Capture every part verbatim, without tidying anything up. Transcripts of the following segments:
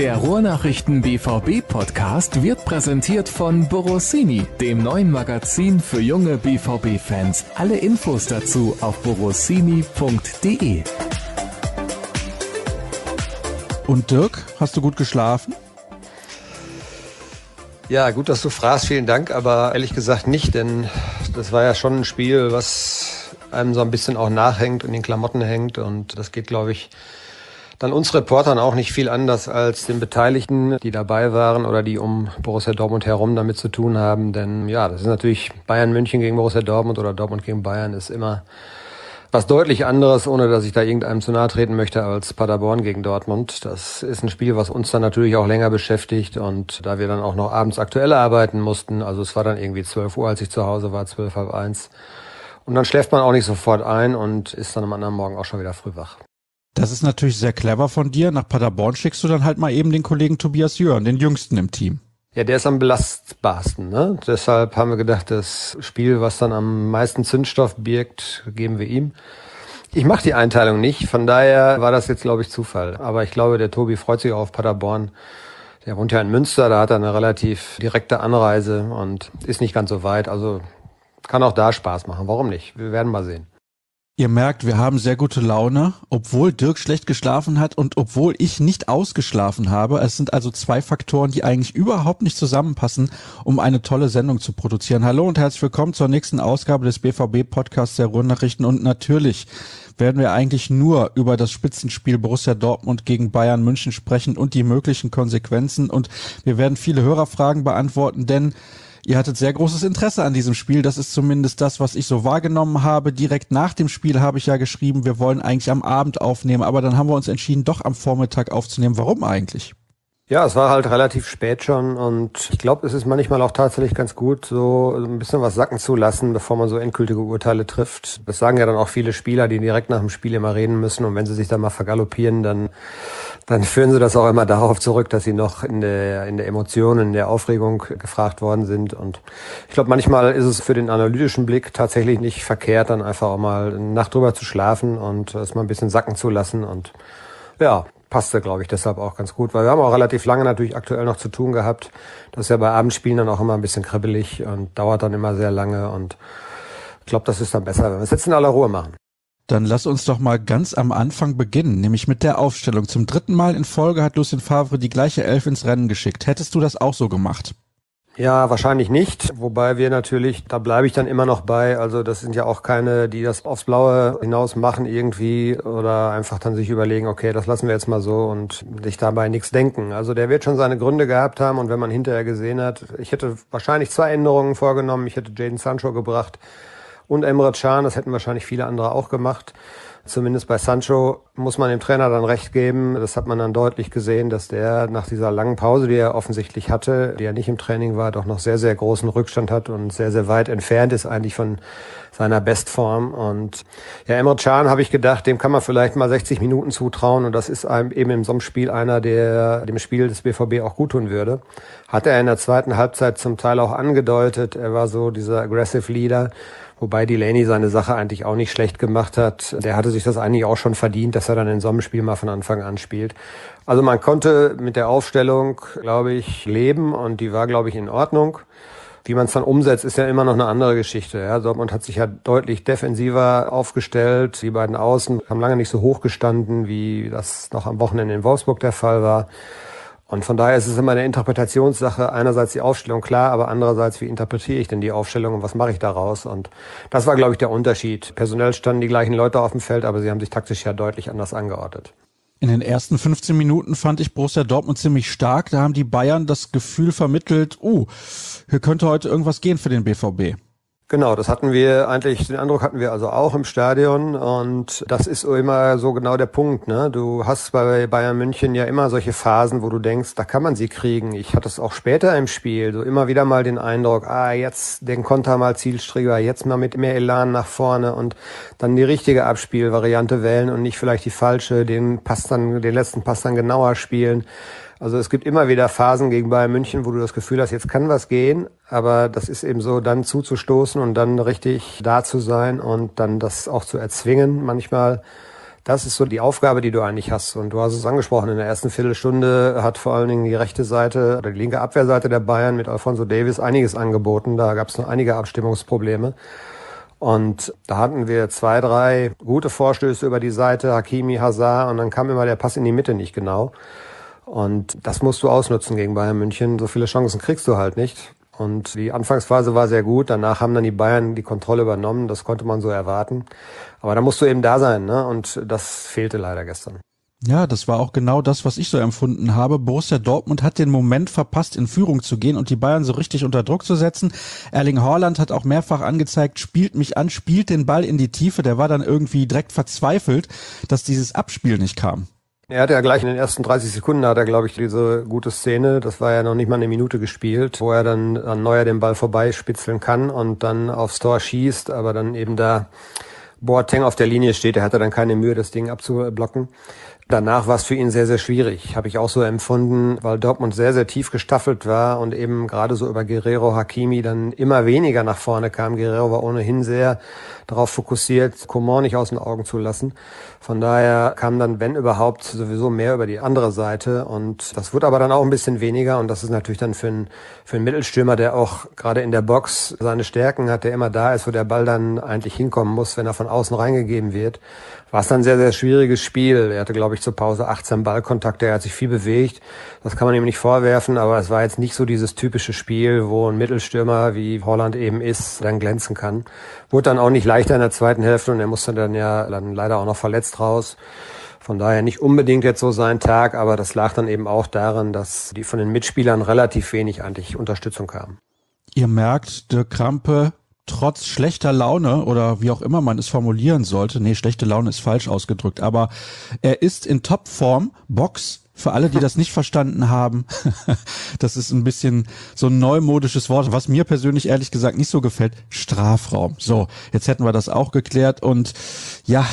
Der Ruhrnachrichten B V B-Podcast wird präsentiert von Borossini, dem neuen Magazin für junge B V B-Fans. Alle Infos dazu auf borossini punkt de. Und Dirk, hast du gut geschlafen? Ja, gut, dass du fragst, vielen Dank, aber ehrlich gesagt nicht, denn das war ja schon ein Spiel, was einem so ein bisschen auch nachhängt, in den Klamotten hängt, und das geht, glaube ich, dann uns Reportern auch nicht viel anders als den Beteiligten, die dabei waren oder die um Borussia Dortmund herum damit zu tun haben, denn ja, das ist natürlich Bayern München gegen Borussia Dortmund oder Dortmund gegen Bayern ist immer was deutlich anderes, ohne dass ich da irgendeinem zu nahe treten möchte, als Paderborn gegen Dortmund. Das ist ein Spiel, was uns dann natürlich auch länger beschäftigt, und da wir dann auch noch abends aktuell arbeiten mussten, also es war dann irgendwie zwölf Uhr, als ich zu Hause war, zwölf, halb eins. Und dann schläft man auch nicht sofort ein und ist dann am anderen Morgen auch schon wieder früh wach. Das ist natürlich sehr clever von dir. Nach Paderborn schickst du dann halt mal eben den Kollegen Tobias Jörn, den Jüngsten im Team. Ja, der ist am belastbarsten, ne? Deshalb haben wir gedacht, das Spiel, was dann am meisten Zündstoff birgt, geben wir ihm. Ich mache die Einteilung nicht, von daher war das jetzt, glaube ich, Zufall. Aber ich glaube, der Tobi freut sich auch auf Paderborn. Der wohnt ja in Münster, da hat er eine relativ direkte Anreise und ist nicht ganz so weit. Also kann auch da Spaß machen. Warum nicht? Wir werden mal sehen. Ihr merkt, wir haben sehr gute Laune, obwohl Dirk schlecht geschlafen hat und obwohl ich nicht ausgeschlafen habe. Es sind also zwei Faktoren, die eigentlich überhaupt nicht zusammenpassen, um eine tolle Sendung zu produzieren. Hallo und herzlich willkommen zur nächsten Ausgabe des B V B-Podcasts der Ruhrnachrichten. Und natürlich werden wir eigentlich nur über das Spitzenspiel Borussia Dortmund gegen Bayern München sprechen und die möglichen Konsequenzen. Und wir werden viele Hörerfragen beantworten, denn ihr hattet sehr großes Interesse an diesem Spiel. Das ist zumindest das, was ich so wahrgenommen habe. Direkt nach dem Spiel habe ich ja geschrieben, wir wollen eigentlich am Abend aufnehmen, aber dann haben wir uns entschieden, doch am Vormittag aufzunehmen. Warum eigentlich? Ja, es war halt relativ spät schon, und ich glaube, es ist manchmal auch tatsächlich ganz gut, so ein bisschen was sacken zu lassen, bevor man so endgültige Urteile trifft. Das sagen ja dann auch viele Spieler, die direkt nach dem Spiel immer reden müssen, und wenn sie sich dann mal vergaloppieren, dann dann führen sie das auch immer darauf zurück, dass sie noch in der in der Emotion, in der Aufregung gefragt worden sind. Und ich glaube, manchmal ist es für den analytischen Blick tatsächlich nicht verkehrt, dann einfach auch mal eine Nacht drüber zu schlafen und es mal ein bisschen sacken zu lassen, und ja, passte, glaube ich, deshalb auch ganz gut, weil wir haben auch relativ lange natürlich aktuell noch zu tun gehabt. Das ist ja bei Abendspielen dann auch immer ein bisschen kribbelig und dauert dann immer sehr lange, und ich glaube, das ist dann besser, wenn wir es jetzt in aller Ruhe machen. Dann lass uns doch mal ganz am Anfang beginnen, nämlich mit der Aufstellung. Zum dritten Mal in Folge hat Lucien Favre die gleiche Elf ins Rennen geschickt. Hättest du das auch so gemacht? Ja, wahrscheinlich nicht, wobei wir natürlich, da bleibe ich dann immer noch bei, also das sind ja auch keine, die das aufs Blaue hinaus machen irgendwie oder einfach dann sich überlegen, okay, das lassen wir jetzt mal so und sich dabei nichts denken. Also der wird schon seine Gründe gehabt haben, und wenn man hinterher gesehen hat, ich hätte wahrscheinlich zwei Änderungen vorgenommen, ich hätte Jadon Sancho gebracht und Emre Can, das hätten wahrscheinlich viele andere auch gemacht. Zumindest bei Sancho muss man dem Trainer dann recht geben. Das hat man dann deutlich gesehen, dass der nach dieser langen Pause, die er offensichtlich hatte, die er nicht im Training war, doch noch sehr, sehr großen Rückstand hat und sehr, sehr weit entfernt ist eigentlich von seiner Bestform. Und ja, Emre Can, habe ich gedacht, dem kann man vielleicht mal sechzig Minuten zutrauen, und das ist einem eben in so einem Spiel einer, der dem Spiel des B V B auch gut tun würde. Hat er in der zweiten Halbzeit zum Teil auch angedeutet. Er war so dieser aggressive Leader, wobei Delaney seine Sache eigentlich auch nicht schlecht gemacht hat. Der hatte sich das eigentlich auch schon verdient, dass er dann in so einem Spiel mal von Anfang an spielt. Also man konnte mit der Aufstellung, glaube ich, leben, und die war, glaube ich, in Ordnung. Wie man es dann umsetzt, ist ja immer noch eine andere Geschichte. Ja, Dortmund hat sich ja deutlich defensiver aufgestellt. Die beiden Außen haben lange nicht so hoch gestanden, wie das noch am Wochenende in Wolfsburg der Fall war. Und von daher ist es immer eine Interpretationssache. Einerseits die Aufstellung, klar, aber andererseits, wie interpretiere ich denn die Aufstellung und was mache ich daraus? Und das war, glaube ich, der Unterschied. Personell standen die gleichen Leute auf dem Feld, aber sie haben sich taktisch ja deutlich anders angeordnet. In den ersten fünfzehn Minuten fand ich Borussia Dortmund ziemlich stark. Da haben die Bayern das Gefühl vermittelt, uh, hier könnte heute irgendwas gehen für den B V B. Genau, das hatten wir eigentlich, den Eindruck hatten wir also auch im Stadion, und das ist immer so genau der Punkt, ne? Du hast bei Bayern München ja immer solche Phasen, wo du denkst, da kann man sie kriegen. Ich hatte es auch später im Spiel, so immer wieder mal den Eindruck, ah, jetzt den Konter mal zielstrebiger, jetzt mal mit mehr Elan nach vorne und dann die richtige Abspielvariante wählen und nicht vielleicht die falsche, den Pass dann, den letzten Pass dann genauer spielen. Also es gibt immer wieder Phasen gegen Bayern München, wo du das Gefühl hast, jetzt kann was gehen, aber das ist eben so, dann zuzustoßen und dann richtig da zu sein und dann das auch zu erzwingen manchmal. Das ist so die Aufgabe, die du eigentlich hast. Und du hast es angesprochen, in der ersten Viertelstunde hat vor allen Dingen die rechte Seite oder die linke Abwehrseite der Bayern mit Alphonso Davies einiges angeboten. Da gab es noch einige Abstimmungsprobleme. Und da hatten wir zwei, drei gute Vorstöße über die Seite, Hakimi, Hazard, und dann kam immer der Pass in die Mitte nicht genau. Und das musst du ausnutzen gegen Bayern München. So viele Chancen kriegst du halt nicht. Und die Anfangsphase war sehr gut. Danach haben dann die Bayern die Kontrolle übernommen. Das konnte man so erwarten. Aber da musst du eben da sein, ne? Und das fehlte leider gestern. Ja, das war auch genau das, was ich so empfunden habe. Borussia Dortmund hat den Moment verpasst, in Führung zu gehen und die Bayern so richtig unter Druck zu setzen. Erling Haaland hat auch mehrfach angezeigt, spielt mich an, spielt den Ball in die Tiefe. Der war dann irgendwie direkt verzweifelt, dass dieses Abspiel nicht kam. Er hatte ja gleich in den ersten dreißig Sekunden, hat er, glaube ich, diese gute Szene, das war ja noch nicht mal eine Minute gespielt, wo er dann an Neuer den Ball vorbeispitzeln kann und dann aufs Tor schießt, aber dann eben da Boateng auf der Linie steht. Er hatte dann keine Mühe, das Ding abzublocken. Danach war es für ihn sehr, sehr schwierig, habe ich auch so empfunden, weil Dortmund sehr, sehr tief gestaffelt war und eben gerade so über Guerrero, Hakimi dann immer weniger nach vorne kam. Guerrero war ohnehin sehr darauf fokussiert, Coman nicht aus den Augen zu lassen. Von daher kam dann, wenn überhaupt, sowieso mehr über die andere Seite und das wurde aber dann auch ein bisschen weniger und das ist natürlich dann für einen, für einen Mittelstürmer, der auch gerade in der Box seine Stärken hat, der immer da ist, wo der Ball dann eigentlich hinkommen muss, wenn er von außen reingegeben wird. War es dann ein sehr, sehr schwieriges Spiel. Er hatte, glaube ich, zur Pause achtzehn Ballkontakte, er hat sich viel bewegt. Das kann man ihm nicht vorwerfen, aber es war jetzt nicht so dieses typische Spiel, wo ein Mittelstürmer, wie Haaland eben ist, dann glänzen kann. Wurde dann auch nicht leichter in der zweiten Hälfte und er musste dann ja dann leider auch noch verletzt raus. Von daher nicht unbedingt jetzt so sein Tag, aber das lag dann eben auch daran, dass die von den Mitspielern relativ wenig eigentlich Unterstützung kam. Ihr merkt, Dirk Krampe, trotz schlechter Laune oder wie auch immer man es formulieren sollte, nee, schlechte Laune ist falsch ausgedrückt, aber er ist in Topform. Box, für alle, die das nicht verstanden haben, das ist ein bisschen so ein neumodisches Wort, was mir persönlich ehrlich gesagt nicht so gefällt, Strafraum. So, jetzt hätten wir das auch geklärt und ja,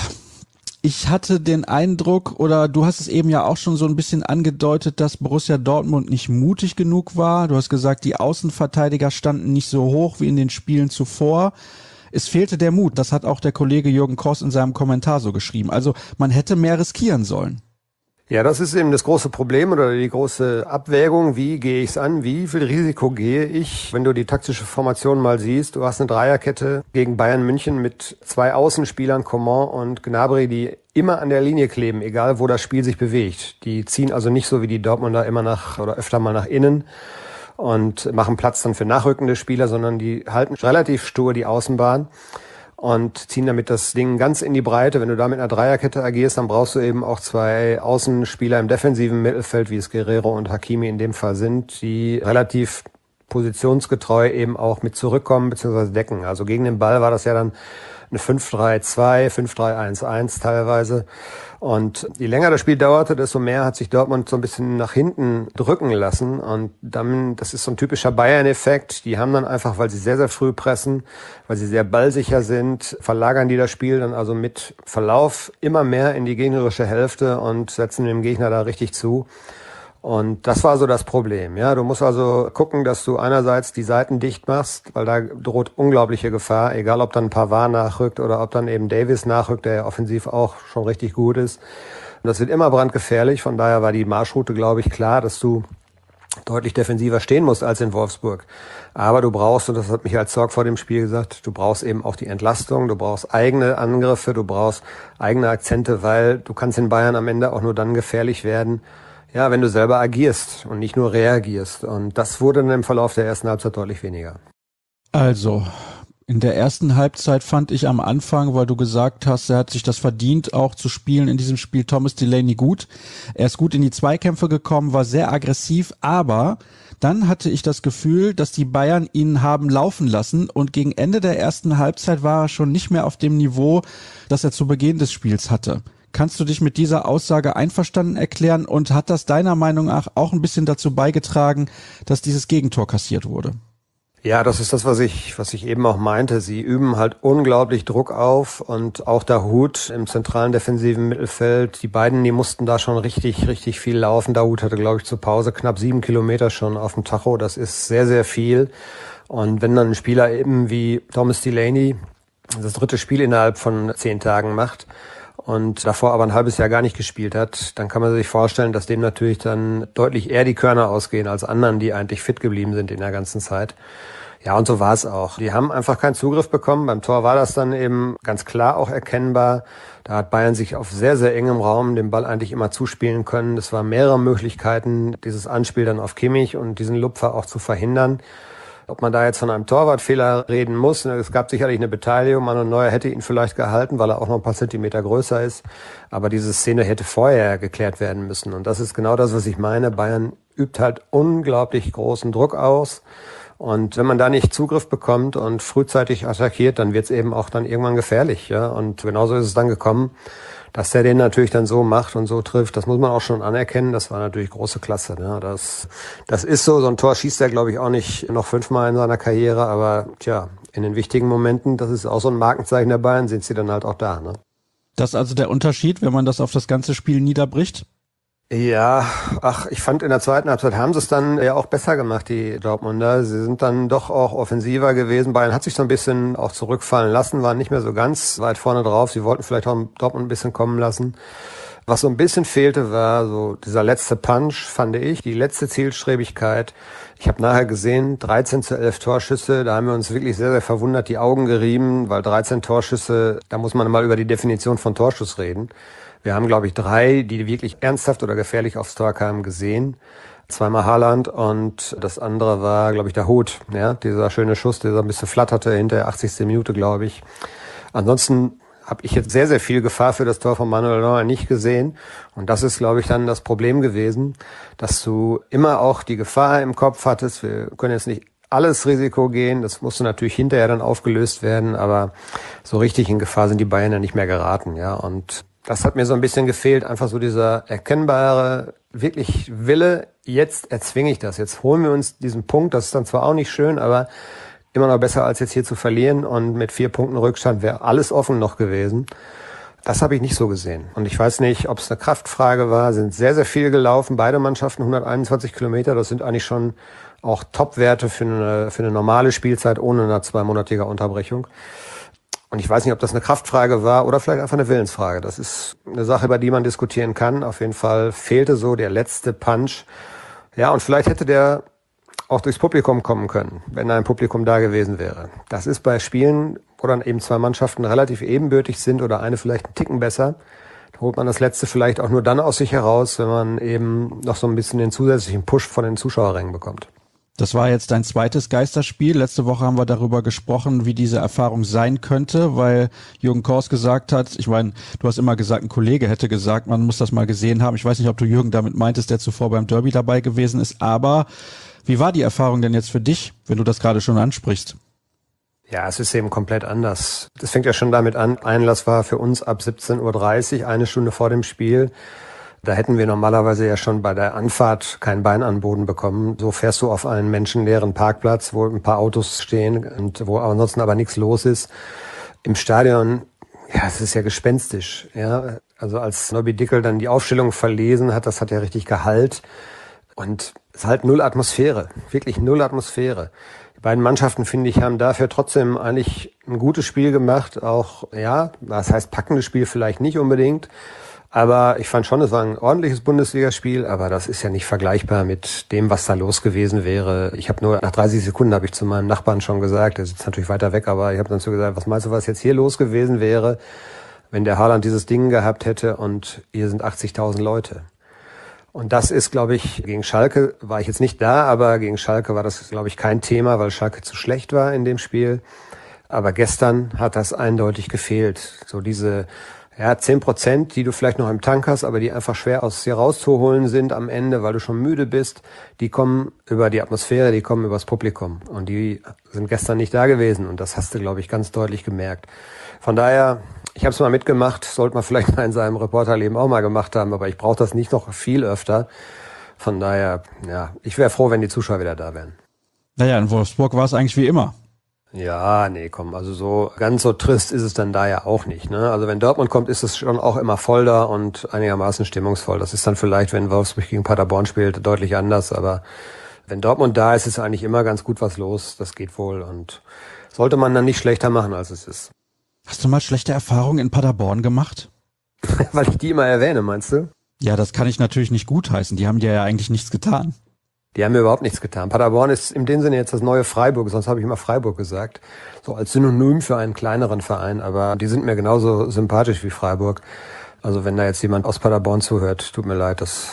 ich hatte den Eindruck, oder du hast es eben ja auch schon so ein bisschen angedeutet, dass Borussia Dortmund nicht mutig genug war. Du hast gesagt, die Außenverteidiger standen nicht so hoch wie in den Spielen zuvor. Es fehlte der Mut. Das hat auch der Kollege Jürgen Kross in seinem Kommentar so geschrieben. Also man hätte mehr riskieren sollen. Ja, das ist eben das große Problem oder die große Abwägung. Wie gehe ich es an? Wie viel Risiko gehe ich? Wenn du die taktische Formation mal siehst, du hast eine Dreierkette gegen Bayern München mit zwei Außenspielern, Coman und Gnabry, die immer an der Linie kleben, egal wo das Spiel sich bewegt. Die ziehen also nicht so wie die Dortmunder immer nach oder öfter mal nach innen und machen Platz dann für nachrückende Spieler, sondern die halten relativ stur die Außenbahn und ziehen damit das Ding ganz in die Breite. Wenn du da mit einer Dreierkette agierst, dann brauchst du eben auch zwei Außenspieler im defensiven Mittelfeld, wie es Guerrero und Hakimi in dem Fall sind, die relativ positionsgetreu eben auch mit zurückkommen bzw. decken. Also gegen den Ball war das ja dann eine fünf drei zwei, fünf drei eins eins teilweise. Und je länger das Spiel dauerte, desto mehr hat sich Dortmund so ein bisschen nach hinten drücken lassen. Und dann, das ist so ein typischer Bayern-Effekt. Die haben dann einfach, weil sie sehr, sehr früh pressen, weil sie sehr ballsicher sind, verlagern die das Spiel dann also mit Verlauf immer mehr in die gegnerische Hälfte und setzen dem Gegner da richtig zu. Und das war so das Problem. Ja, du musst also gucken, dass du einerseits die Seiten dicht machst, weil da droht unglaubliche Gefahr, egal ob dann Pavard nachrückt oder ob dann eben Davies nachrückt, der ja offensiv auch schon richtig gut ist. Und das wird immer brandgefährlich. Von daher war die Marschroute, glaube ich, klar, dass du deutlich defensiver stehen musst als in Wolfsburg. Aber du brauchst, und das hat Michael Zorc vor dem Spiel gesagt, du brauchst eben auch die Entlastung, du brauchst eigene Angriffe, du brauchst eigene Akzente, weil du kannst in Bayern am Ende auch nur dann gefährlich werden, ja, wenn du selber agierst und nicht nur reagierst. Und das wurde dann im Verlauf der ersten Halbzeit deutlich weniger. Also, in der ersten Halbzeit fand ich am Anfang, weil du gesagt hast, er hat sich das verdient, auch zu spielen in diesem Spiel, Thomas Delaney gut. Er ist gut in die Zweikämpfe gekommen, war sehr aggressiv, aber dann hatte ich das Gefühl, dass die Bayern ihn haben laufen lassen und gegen Ende der ersten Halbzeit war er schon nicht mehr auf dem Niveau, das er zu Beginn des Spiels hatte. Kannst du dich mit dieser Aussage einverstanden erklären und hat das deiner Meinung nach auch ein bisschen dazu beigetragen, dass dieses Gegentor kassiert wurde? Ja, das ist das, was ich, was ich eben auch meinte. Sie üben halt unglaublich Druck auf und auch Dahoud im zentralen defensiven Mittelfeld. Die beiden, die mussten da schon richtig, richtig viel laufen. Dahoud hatte, glaube ich, zur Pause knapp sieben Kilometer schon auf dem Tacho. Das ist sehr, sehr viel. Und wenn dann ein Spieler eben wie Thomas Delaney das dritte Spiel innerhalb von zehn Tagen macht und davor aber ein halbes Jahr gar nicht gespielt hat, dann kann man sich vorstellen, dass dem natürlich dann deutlich eher die Körner ausgehen als anderen, die eigentlich fit geblieben sind in der ganzen Zeit. Ja, und so war es auch. Die haben einfach keinen Zugriff bekommen. Beim Tor war das dann eben ganz klar auch erkennbar. Da hat Bayern sich auf sehr, sehr engem Raum den Ball eigentlich immer zuspielen können. Es waren mehrere Möglichkeiten, dieses Anspiel dann auf Kimmich und diesen Lupfer auch zu verhindern. Ob man da jetzt von einem Torwartfehler reden muss, es gab sicherlich eine Beteiligung. Manuel Neuer hätte ihn vielleicht gehalten, weil er auch noch ein paar Zentimeter größer ist. Aber diese Szene hätte vorher geklärt werden müssen. Und das ist genau das, was ich meine. Bayern übt halt unglaublich großen Druck aus. Und wenn man da nicht Zugriff bekommt und frühzeitig attackiert, dann wird es eben auch dann irgendwann gefährlich. Ja. Und genauso ist es dann gekommen, dass der den natürlich dann so macht und so trifft. Das muss man auch schon anerkennen. Das war natürlich große Klasse. Ne. Das, das ist so. So ein Tor schießt er, glaube ich, auch nicht noch fünfmal in seiner Karriere. Aber tja, in den wichtigen Momenten, das ist auch so ein Markenzeichen der Bayern, sind sie dann halt auch da. Ne. Das ist also der Unterschied, wenn man das auf das ganze Spiel niederbricht? Ja, ach, ich fand in der zweiten Halbzeit haben sie es dann ja auch besser gemacht, die Dortmunder. Sie sind dann doch auch offensiver gewesen. Bayern hat sich so ein bisschen auch zurückfallen lassen, waren nicht mehr so ganz weit vorne drauf. Sie wollten vielleicht auch Dortmund ein bisschen kommen lassen. Was so ein bisschen fehlte, war so dieser letzte Punch, fand ich, die letzte Zielstrebigkeit. Ich habe nachher gesehen, dreizehn zu elf Torschüsse, da haben wir uns wirklich sehr, sehr verwundert die Augen gerieben, weil dreizehn Torschüsse, da muss man mal über die Definition von Torschuss reden. Wir haben, glaube ich, drei, die wirklich ernsthaft oder gefährlich aufs Tor kamen, gesehen. Zweimal Haaland und das andere war, glaube ich, der Hut. Ja, dieser schöne Schuss, der so ein bisschen flatterte hinter der achtzigsten Minute, glaube ich. Ansonsten habe ich jetzt sehr, sehr viel Gefahr für das Tor von Manuel Neuer nicht gesehen. Und das ist, glaube ich, dann das Problem gewesen, dass du immer auch die Gefahr im Kopf hattest. Wir können jetzt nicht alles Risiko gehen. Das musste natürlich hinterher dann aufgelöst werden. Aber so richtig in Gefahr sind die Bayern ja nicht mehr geraten. Ja, und das hat mir so ein bisschen gefehlt, einfach so dieser erkennbare, wirklich Wille, jetzt erzwinge ich das, jetzt holen wir uns diesen Punkt, das ist dann zwar auch nicht schön, aber immer noch besser als jetzt hier zu verlieren und mit vier Punkten Rückstand wäre alles offen noch gewesen. Das habe ich nicht so gesehen und ich weiß nicht, ob es eine Kraftfrage war, sind sehr, sehr viel gelaufen, beide Mannschaften hunderteinundzwanzig Kilometer, das sind eigentlich schon auch Top-Werte für eine, für eine normale Spielzeit ohne eine zweimonatige Unterbrechung. Und ich weiß nicht, ob das eine Kraftfrage war oder vielleicht einfach eine Willensfrage. Das ist eine Sache, über die man diskutieren kann. Auf jeden Fall fehlte so der letzte Punch. Ja, und vielleicht hätte der auch durchs Publikum kommen können, wenn ein Publikum da gewesen wäre. Das ist bei Spielen, wo dann eben zwei Mannschaften relativ ebenbürtig sind oder eine vielleicht einen Ticken besser, da holt man das letzte vielleicht auch nur dann aus sich heraus, wenn man eben noch so ein bisschen den zusätzlichen Push von den Zuschauerrängen bekommt. Das war jetzt dein zweites Geisterspiel. Letzte Woche haben wir darüber gesprochen, wie diese Erfahrung sein könnte, weil Jürgen Kors gesagt hat, ich meine, du hast immer gesagt, ein Kollege hätte gesagt, man muss das mal gesehen haben. Ich weiß nicht, ob du Jürgen damit meintest, der zuvor beim Derby dabei gewesen ist, aber wie war die Erfahrung denn jetzt für dich, wenn du das gerade schon ansprichst? Ja, es ist eben komplett anders. Das fängt ja schon damit an, Einlass war für uns ab siebzehn Uhr dreißig, eine Stunde vor dem Spiel. Da hätten wir normalerweise ja schon bei der Anfahrt kein Bein an den Boden bekommen. So fährst du auf einen menschenleeren Parkplatz, wo ein paar Autos stehen und wo ansonsten aber nichts los ist. Im Stadion, ja, es ist ja gespenstisch. Ja, also als Nobby Dickel dann die Aufstellung verlesen hat, das hat ja richtig Gehalt. Und es ist halt null Atmosphäre, wirklich null Atmosphäre. Die beiden Mannschaften, finde ich, haben dafür trotzdem eigentlich ein gutes Spiel gemacht. Auch, ja, das heißt packendes Spiel vielleicht nicht unbedingt. Aber ich fand schon, es war ein ordentliches Bundesligaspiel, aber das ist ja nicht vergleichbar mit dem, was da los gewesen wäre. Ich habe nur nach dreißig Sekunden habe ich zu meinem Nachbarn schon gesagt, der sitzt natürlich weiter weg, aber ich habe dann so gesagt, was meinst du, was jetzt hier los gewesen wäre, wenn der Haaland dieses Ding gehabt hätte und hier sind achtzigtausend Leute. Und das ist, glaube ich, gegen Schalke war ich jetzt nicht da, aber gegen Schalke war das, glaube ich, kein Thema, weil Schalke zu schlecht war in dem Spiel. Aber gestern hat das eindeutig gefehlt. So diese Ja, zehn Prozent, die du vielleicht noch im Tank hast, aber die einfach schwer aus dir rauszuholen sind am Ende, weil du schon müde bist, die kommen über die Atmosphäre, die kommen übers Publikum. Und die sind gestern nicht da gewesen. Und das hast du, glaube ich, ganz deutlich gemerkt. Von daher, ich habe es mal mitgemacht, sollte man vielleicht mal in seinem Reporterleben auch mal gemacht haben, aber ich brauche das nicht noch viel öfter. Von daher, ja, ich wäre froh, wenn die Zuschauer wieder da wären. Naja, in Wolfsburg war es eigentlich wie immer. Ja, nee, komm, also so ganz so trist ist es dann da ja auch nicht, ne? Also wenn Dortmund kommt, ist es schon auch immer voll da und einigermaßen stimmungsvoll. Das ist dann vielleicht, wenn Wolfsburg gegen Paderborn spielt, deutlich anders, aber wenn Dortmund da ist, ist eigentlich immer ganz gut was los. Das geht wohl und sollte man dann nicht schlechter machen, als es ist. Hast du mal schlechte Erfahrungen in Paderborn gemacht? Weil ich die immer erwähne, meinst du? Ja, das kann ich natürlich nicht gutheißen. Die haben dir ja eigentlich nichts getan. Die haben mir überhaupt nichts getan. Paderborn ist in dem Sinne jetzt das neue Freiburg, sonst habe ich immer Freiburg gesagt. So als Synonym für einen kleineren Verein, aber die sind mir genauso sympathisch wie Freiburg. Also wenn da jetzt jemand aus Paderborn zuhört, tut mir leid, das,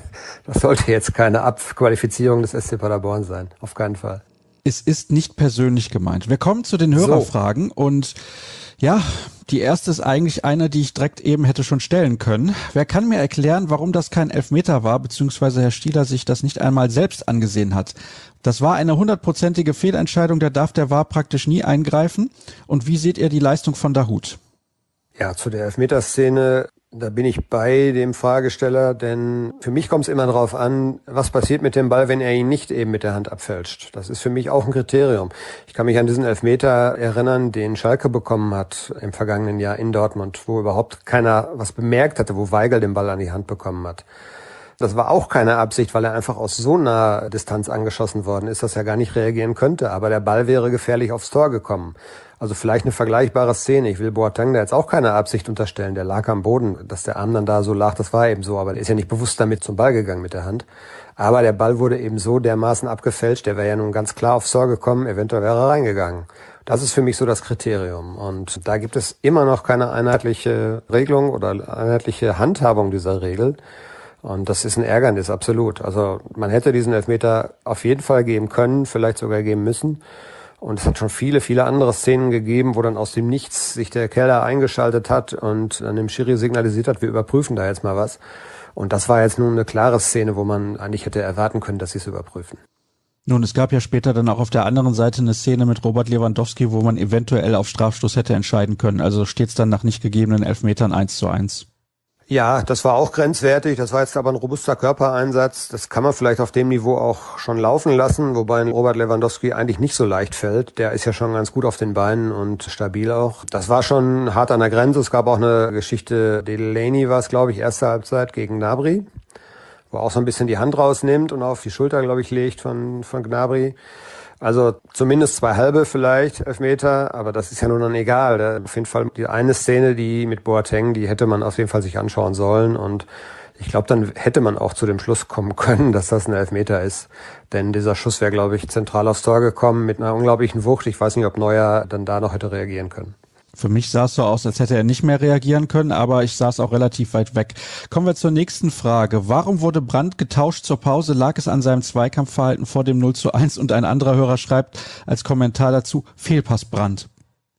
das sollte jetzt keine Abqualifizierung des S C Paderborn sein. Auf keinen Fall. Es ist nicht persönlich gemeint. Wir kommen zu den Hörerfragen so. Und ja, die erste ist eigentlich eine, die ich direkt eben hätte schon stellen können. Wer kann mir erklären, warum das kein Elfmeter war, beziehungsweise Herr Stieler sich das nicht einmal selbst angesehen hat? Das war eine hundertprozentige Fehlentscheidung, da darf der V A R praktisch nie eingreifen. Und wie seht ihr die Leistung von Dahut? Ja, zu der Elfmeterszene, da bin ich bei dem Fragesteller, denn für mich kommt es immer darauf an, was passiert mit dem Ball, wenn er ihn nicht eben mit der Hand abfälscht. Das ist für mich auch ein Kriterium. Ich kann mich an diesen Elfmeter erinnern, den Schalke bekommen hat im vergangenen Jahr in Dortmund, wo überhaupt keiner was bemerkt hatte, wo Weigl den Ball an die Hand bekommen hat. Das war auch keine Absicht, weil er einfach aus so naher Distanz angeschossen worden ist, dass er gar nicht reagieren könnte. Aber der Ball wäre gefährlich aufs Tor gekommen. Also vielleicht eine vergleichbare Szene. Ich will Boateng da jetzt auch keine Absicht unterstellen. Der lag am Boden. Dass der Arm dann da so lag, das war eben so. Aber der ist ja nicht bewusst damit zum Ball gegangen mit der Hand. Aber der Ball wurde eben so dermaßen abgefälscht. Der wäre ja nun ganz klar aufs Tor gekommen. Eventuell wäre er reingegangen. Das ist für mich so das Kriterium. Und da gibt es immer noch keine einheitliche Regelung oder einheitliche Handhabung dieser Regel. Und das ist ein Ärgernis, absolut. Also man hätte diesen Elfmeter auf jeden Fall geben können, vielleicht sogar geben müssen. Und es hat schon viele, viele andere Szenen gegeben, wo dann aus dem Nichts sich der Keller eingeschaltet hat und dann dem Schiri signalisiert hat, wir überprüfen da jetzt mal was. Und das war jetzt nun eine klare Szene, wo man eigentlich hätte erwarten können, dass sie es überprüfen. Nun, es gab ja später dann auch auf der anderen Seite eine Szene mit Robert Lewandowski, wo man eventuell auf Strafstoß hätte entscheiden können. Also steht es dann nach nicht gegebenen Elfmetern eins zu eins. Ja, das war auch grenzwertig. Das war jetzt aber ein robuster Körpereinsatz. Das kann man vielleicht auf dem Niveau auch schon laufen lassen, wobei Robert Lewandowski eigentlich nicht so leicht fällt. Der ist ja schon ganz gut auf den Beinen und stabil auch. Das war schon hart an der Grenze. Es gab auch eine Geschichte, Delaney war es, glaube ich, erste Halbzeit gegen Gnabry, wo er auch so ein bisschen die Hand rausnimmt und auf die Schulter, glaube ich, legt von, von Gnabry. Also zumindest zwei halbe vielleicht, Elfmeter, aber das ist ja nun dann egal. Da, auf jeden Fall die eine Szene, die mit Boateng, die hätte man auf jeden Fall sich anschauen sollen und ich glaube, dann hätte man auch zu dem Schluss kommen können, dass das ein Elfmeter ist. Denn dieser Schuss wäre, glaube ich, zentral aufs Tor gekommen mit einer unglaublichen Wucht. Ich weiß nicht, ob Neuer dann da noch hätte reagieren können. Für mich sah es so aus, als hätte er nicht mehr reagieren können, aber ich saß auch relativ weit weg. Kommen wir zur nächsten Frage. Warum wurde Brandt getauscht zur Pause? Lag es an seinem Zweikampfverhalten vor dem null zu eins? Und ein anderer Hörer schreibt als Kommentar dazu, Fehlpass Brandt.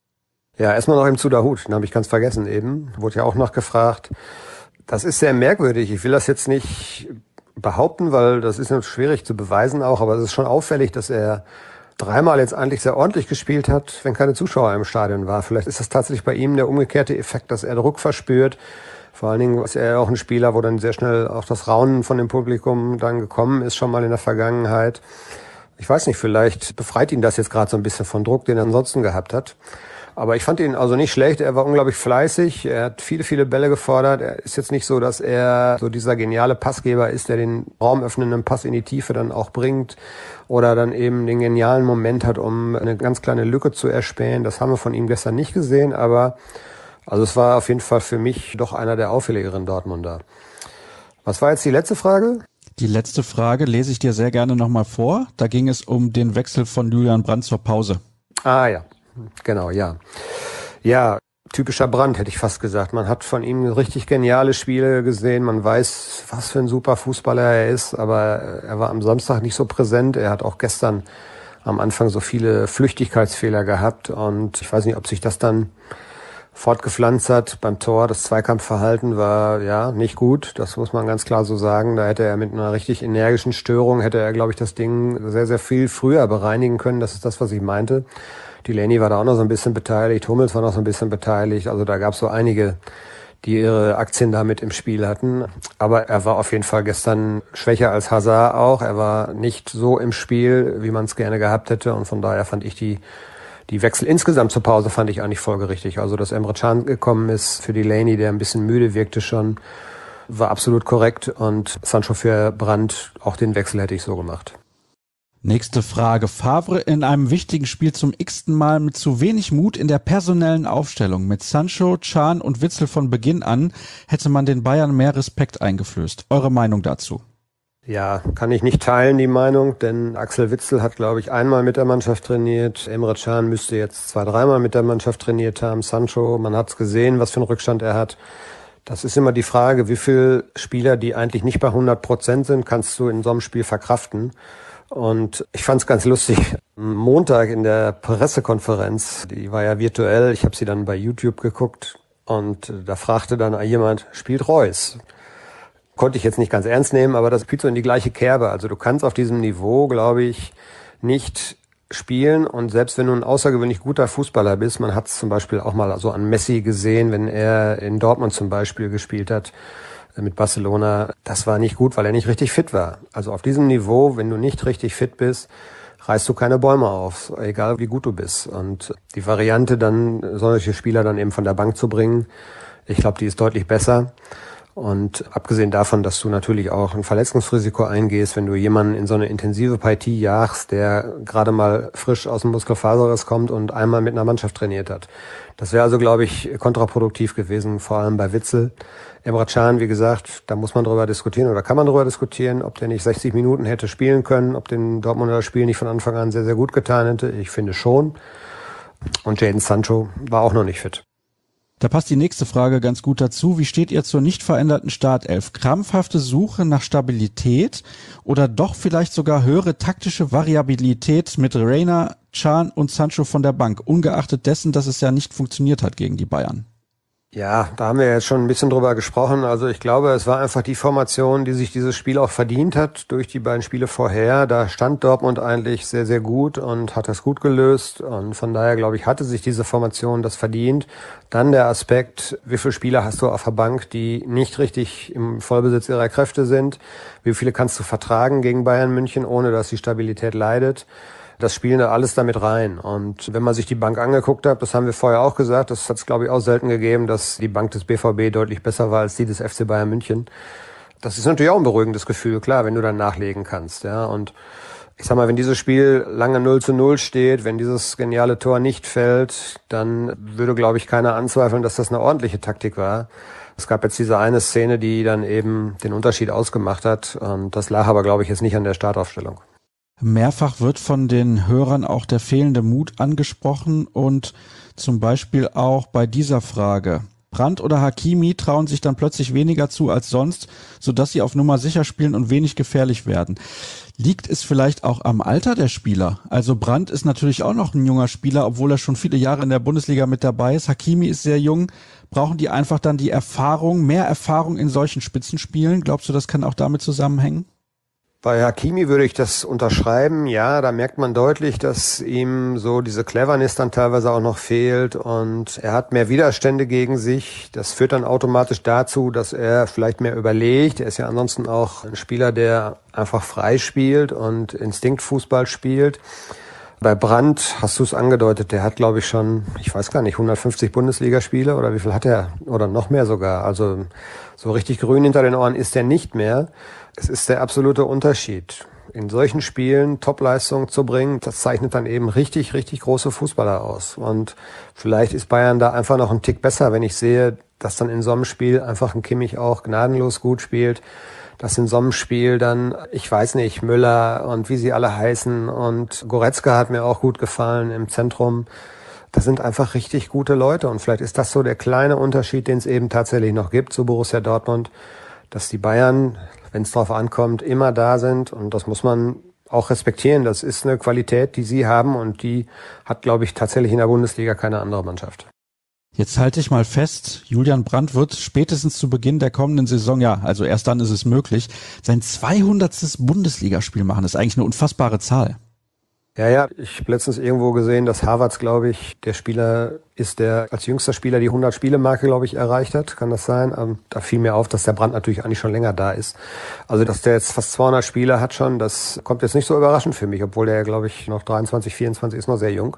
Ja, erstmal noch im zu Dahut, den habe ich ganz vergessen eben. Wurde ja auch noch gefragt. Das ist sehr merkwürdig. Ich will das jetzt nicht behaupten, weil das ist natürlich schwierig zu beweisen auch, aber es ist schon auffällig, dass er dreimal jetzt eigentlich sehr ordentlich gespielt hat, wenn keine Zuschauer im Stadion war. Vielleicht ist das tatsächlich bei ihm der umgekehrte Effekt, dass er Druck verspürt. Vor allen Dingen ist er auch ein Spieler, wo dann sehr schnell auch das Raunen von dem Publikum dann gekommen ist, schon mal in der Vergangenheit. Ich weiß nicht, vielleicht befreit ihn das jetzt gerade so ein bisschen von Druck, den er ansonsten gehabt hat. Aber ich fand ihn also nicht schlecht. Er war unglaublich fleißig. Er hat viele, viele Bälle gefordert. Er ist jetzt nicht so, dass er so dieser geniale Passgeber ist, der den raumöffnenden Pass in die Tiefe dann auch bringt oder dann eben den genialen Moment hat, um eine ganz kleine Lücke zu erspähen. Das haben wir von ihm gestern nicht gesehen. Aber also es war auf jeden Fall für mich doch einer der auffälligeren Dortmunder. Was war jetzt die letzte Frage? Die letzte Frage lese ich dir sehr gerne nochmal vor. Da ging es um den Wechsel von Julian Brandt zur Pause. Ah ja. Genau, ja. Ja, typischer Brandt, hätte ich fast gesagt. Man hat von ihm richtig geniale Spiele gesehen. Man weiß, was für ein super Fußballer er ist. Aber er war am Samstag nicht so präsent. Er hat auch gestern am Anfang so viele Flüchtigkeitsfehler gehabt. Und ich weiß nicht, ob sich das dann fortgepflanzt hat beim Tor. Das Zweikampfverhalten war ja nicht gut. Das muss man ganz klar so sagen. Da hätte er mit einer richtig energischen Störung, hätte er, glaube ich, das Ding sehr, sehr viel früher bereinigen können. Das ist das, was ich meinte. Delaney war da auch noch so ein bisschen beteiligt, Hummels war noch so ein bisschen beteiligt. Also da gab es so einige, die ihre Aktien da mit im Spiel hatten. Aber er war auf jeden Fall gestern schwächer als Hazard auch. Er war nicht so im Spiel, wie man es gerne gehabt hätte. Und von daher fand ich die die Wechsel insgesamt zur Pause fand ich eigentlich folgerichtig. Also dass Emre Can gekommen ist für Delaney, der ein bisschen müde wirkte schon, war absolut korrekt. Und Sancho für Brandt, auch den Wechsel hätte ich so gemacht. Nächste Frage. Favre in einem wichtigen Spiel zum x-ten Mal mit zu wenig Mut in der personellen Aufstellung. Mit Sancho, Can und Witsel von Beginn an hätte man den Bayern mehr Respekt eingeflößt. Eure Meinung dazu? Ja, kann ich nicht teilen, die Meinung, denn Axel Witsel hat, glaube ich, einmal mit der Mannschaft trainiert. Emre Can müsste jetzt zwei, dreimal mit der Mannschaft trainiert haben. Sancho, man hat es gesehen, was für einen Rückstand er hat. Das ist immer die Frage, wie viele Spieler, die eigentlich nicht bei hundert Prozent sind, kannst du in so einem Spiel verkraften. Und ich fand es ganz lustig. Am Montag in der Pressekonferenz, die war ja virtuell, ich habe sie dann bei YouTube geguckt und da fragte dann jemand, spielt Reus? Konnte ich jetzt nicht ganz ernst nehmen, aber das spielt so in die gleiche Kerbe. Also du kannst auf diesem Niveau, glaube ich, nicht spielen und selbst wenn du ein außergewöhnlich guter Fußballer bist, man hat es zum Beispiel auch mal so an Messi gesehen, wenn er in Dortmund zum Beispiel gespielt hat, mit Barcelona, das war nicht gut, weil er nicht richtig fit war. Also auf diesem Niveau, wenn du nicht richtig fit bist, reißt du keine Bäume auf, egal wie gut du bist. Und die Variante dann, solche Spieler dann eben von der Bank zu bringen, ich glaube, die ist deutlich besser. Und abgesehen davon, dass du natürlich auch ein Verletzungsrisiko eingehst, wenn du jemanden in so eine intensive Partie jagst, der gerade mal frisch aus dem Muskelfaserriss kommt und einmal mit einer Mannschaft trainiert hat. Das wäre also, glaube ich, kontraproduktiv gewesen, vor allem bei Witsel. Emre Can, wie gesagt, da muss man drüber diskutieren oder kann man drüber diskutieren, ob der nicht sechzig Minuten hätte spielen können, ob dem Dortmunder das Spiel nicht von Anfang an sehr, sehr gut getan hätte. Ich finde schon. Und Jadon Sancho war auch noch nicht fit. Da passt die nächste Frage ganz gut dazu. Wie steht ihr zur nicht veränderten Startelf? Krampfhafte Suche nach Stabilität oder doch vielleicht sogar höhere taktische Variabilität mit Reina, Can und Sancho von der Bank, ungeachtet dessen, dass es ja nicht funktioniert hat gegen die Bayern? Ja, da haben wir jetzt schon ein bisschen drüber gesprochen. Also ich glaube, es war einfach die Formation, die sich dieses Spiel auch verdient hat durch die beiden Spiele vorher. Da stand Dortmund eigentlich sehr, sehr gut und hat das gut gelöst. Und von daher, glaube ich, hatte sich diese Formation das verdient. Dann der Aspekt, wie viele Spieler hast du auf der Bank, die nicht richtig im Vollbesitz ihrer Kräfte sind? Wie viele kannst du vertragen gegen Bayern München, ohne dass die Stabilität leidet? Das spielen da alles damit rein. Und wenn man sich die Bank angeguckt hat, das haben wir vorher auch gesagt, das hat es, glaube ich, auch selten gegeben, dass die Bank des B V B deutlich besser war als die des F C Bayern München. Das ist natürlich auch ein beruhigendes Gefühl, klar, wenn du dann nachlegen kannst. Ja. Und ich sag mal, wenn dieses Spiel lange null zu null steht, wenn dieses geniale Tor nicht fällt, dann würde, glaube ich, keiner anzweifeln, dass das eine ordentliche Taktik war. Es gab jetzt diese eine Szene, die dann eben den Unterschied ausgemacht hat. Und das lag aber, glaube ich, jetzt nicht an der Startaufstellung. Mehrfach wird von den Hörern auch der fehlende Mut angesprochen und zum Beispiel auch bei dieser Frage. Brandt oder Hakimi trauen sich dann plötzlich weniger zu als sonst, sodass sie auf Nummer sicher spielen und wenig gefährlich werden. Liegt es vielleicht auch am Alter der Spieler? Also Brandt ist natürlich auch noch ein junger Spieler, obwohl er schon viele Jahre in der Bundesliga mit dabei ist. Hakimi ist sehr jung. Brauchen die einfach dann die Erfahrung, mehr Erfahrung in solchen Spitzenspielen? Glaubst du, das kann auch damit zusammenhängen? Bei Hakimi würde ich das unterschreiben. Ja, da merkt man deutlich, dass ihm so diese Cleverness dann teilweise auch noch fehlt und er hat mehr Widerstände gegen sich. Das führt dann automatisch dazu, dass er vielleicht mehr überlegt. Er ist ja ansonsten auch ein Spieler, der einfach frei spielt und Instinktfußball spielt. Bei Brandt hast du es angedeutet, der hat, glaube ich, schon, ich weiß gar nicht, hundertfünfzig Bundesligaspiele oder wie viel hat er? Oder noch mehr sogar. Also so richtig grün hinter den Ohren ist er nicht mehr. Es ist der absolute Unterschied. In solchen Spielen Topleistung zu bringen, das zeichnet dann eben richtig, richtig große Fußballer aus. Und vielleicht ist Bayern da einfach noch einen Tick besser, wenn ich sehe, dass dann in so einem Spiel einfach ein Kimmich auch gnadenlos gut spielt. Dass in so einem Spiel dann, ich weiß nicht, Müller und wie sie alle heißen und Goretzka hat mir auch gut gefallen im Zentrum. Das sind einfach richtig gute Leute und vielleicht ist das so der kleine Unterschied, den es eben tatsächlich noch gibt zu Borussia Dortmund, dass die Bayern, wenn es drauf ankommt, immer da sind und das muss man auch respektieren. Das ist eine Qualität, die sie haben und die hat, glaube ich, tatsächlich in der Bundesliga keine andere Mannschaft. Jetzt halte ich mal fest, Julian Brandt wird spätestens zu Beginn der kommenden Saison, ja, also erst dann ist es möglich, sein zweihundertstes Bundesligaspiel machen. Das ist eigentlich eine unfassbare Zahl. Ja, ja, ich habe letztens irgendwo gesehen, dass Havertz, glaube ich, der Spieler ist, der als jüngster Spieler die hundert-Spiele-Marke, glaube ich, erreicht hat. Kann das sein? Ähm, da fiel mir auf, dass der Brandt natürlich eigentlich schon länger da ist. Also, dass der jetzt fast zweihundert Spiele hat schon, das kommt jetzt nicht so überraschend für mich, obwohl der, glaube ich, noch dreiundzwanzig, vierundzwanzig ist, noch sehr jung.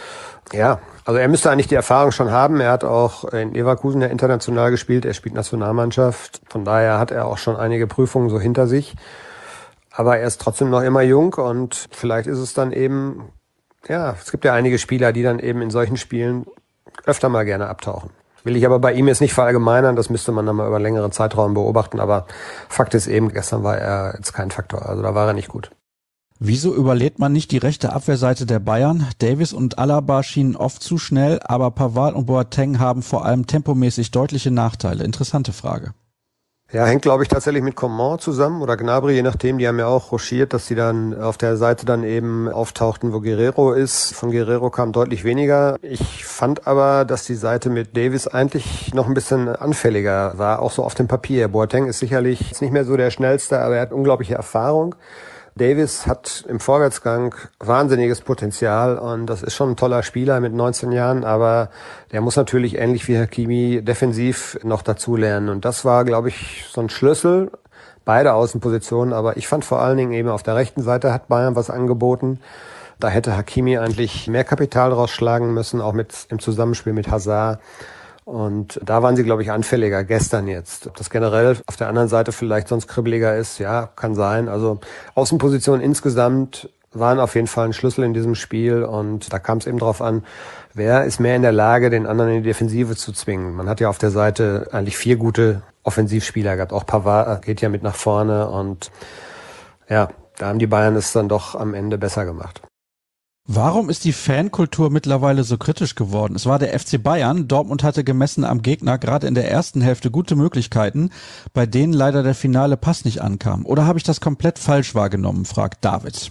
Ja, also er müsste eigentlich die Erfahrung schon haben. Er hat auch in Leverkusen ja international gespielt. Er spielt Nationalmannschaft. Von daher hat er auch schon einige Prüfungen so hinter sich. Aber er ist trotzdem noch immer jung und vielleicht ist es dann eben, ja, es gibt ja einige Spieler, die dann eben in solchen Spielen öfter mal gerne abtauchen. Will ich aber bei ihm jetzt nicht verallgemeinern, das müsste man dann mal über einen längeren Zeitraum beobachten, aber Fakt ist eben, gestern war er jetzt kein Faktor, also da war er nicht gut. Wieso überlädt man nicht die rechte Abwehrseite der Bayern? Davis und Alaba schienen oft zu schnell, aber Pavard und Boateng haben vor allem tempomäßig deutliche Nachteile. Interessante Frage. Ja, hängt, glaube ich, tatsächlich mit Coman zusammen oder Gnabry, je nachdem. Die haben ja auch rochiert, dass die dann auf der Seite dann eben auftauchten, wo Guerrero ist. Von Guerrero kam deutlich weniger. Ich fand aber, dass die Seite mit Davis eigentlich noch ein bisschen anfälliger war, auch so auf dem Papier. Boateng ist sicherlich jetzt nicht mehr so der Schnellste, aber er hat unglaubliche Erfahrung. Davis hat im Vorwärtsgang wahnsinniges Potenzial und das ist schon ein toller Spieler mit neunzehn Jahren, aber der muss natürlich ähnlich wie Hakimi defensiv noch dazulernen und das war, glaube ich, so ein Schlüssel, beide Außenpositionen, aber ich fand vor allen Dingen eben auf der rechten Seite hat Bayern was angeboten. Da hätte Hakimi eigentlich mehr Kapital rausschlagen müssen, auch mit im Zusammenspiel mit Hazard. Und da waren sie, glaube ich, anfälliger gestern jetzt. Ob das generell auf der anderen Seite vielleicht sonst kribbeliger ist, ja, kann sein. Also Außenpositionen insgesamt waren auf jeden Fall ein Schlüssel in diesem Spiel. Und da kam es eben drauf an, wer ist mehr in der Lage, den anderen in die Defensive zu zwingen. Man hat ja auf der Seite eigentlich vier gute Offensivspieler gehabt. Auch Pavard geht ja mit nach vorne. Und ja, da haben die Bayern es dann doch am Ende besser gemacht. Warum ist die Fankultur mittlerweile so kritisch geworden? Es war der F C Bayern. Dortmund hatte gemessen am Gegner gerade in der ersten Hälfte gute Möglichkeiten, bei denen leider der finale Pass nicht ankam. Oder habe ich das komplett falsch wahrgenommen, fragt David.